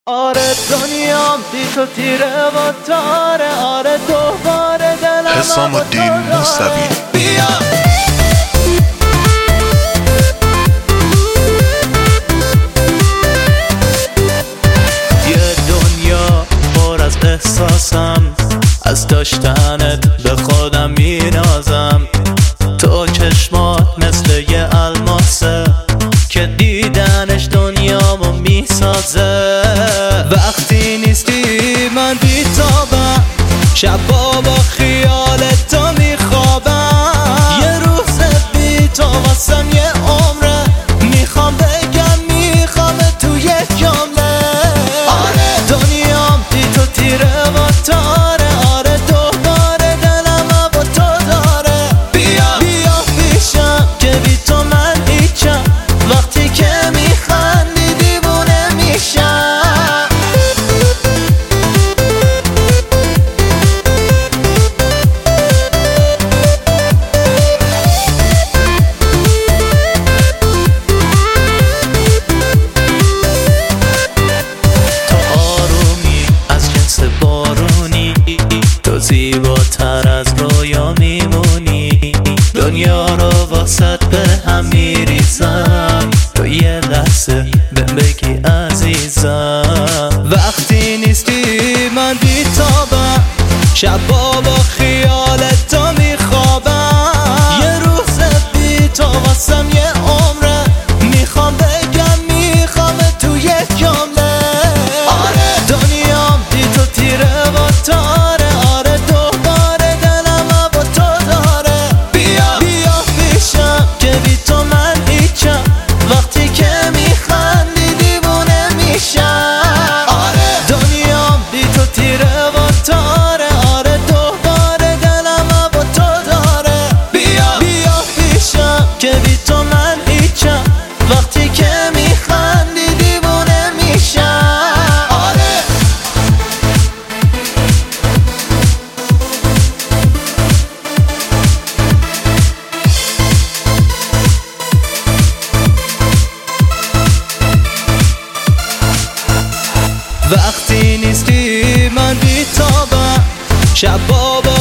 آره دنیام بی تو تیره و تاره، آره دوباره دلم حسام الدین موسوی. بیا یه دنیا پر از احساسم، از داشتنت به خودم مینازم. تو چشمات مثل یه الماسه که دیدنش دنیامو میسازه. وقتی نیستی من بیتابم، شبا با خیال تو میخوابم. یه روز بی تو واسم یه عمره، میخوام بگم میخوام تو یک جمله. آره دنیام بی تو تیره و تاره، آره دوباره دلم با تو داره. بیا پیشم که بی تو من هیچم، وقتی که میخندی دیوونه میشم. تو آرومی از جنس بارونی، تو زیباتر از رویا میمونی. دنیا رو واسط به هم میریزم، تو یه لحظه بهم بگی عزیزم. وقتی نیستی من بیتابم، شبا با خیال تو میخوابم. یه روز بی تو واسم یه عمره، میخوام بگم میخوام تو یک جمله. آره دنیام بی تو تیره و تاره، آره دوباره دلم با تو داره. بیا پیشم که بی تو من هیچم، وقتی که میخندی دیوونه میشم. آره دنیام بی تو تیره و تاره، آره دوباره دلم با تو داره. بیا پیشم که بی تو من هیچم، وقتی که میخندی دیوونه میشم. آره وقتی نیستی من بیتابم، شبا با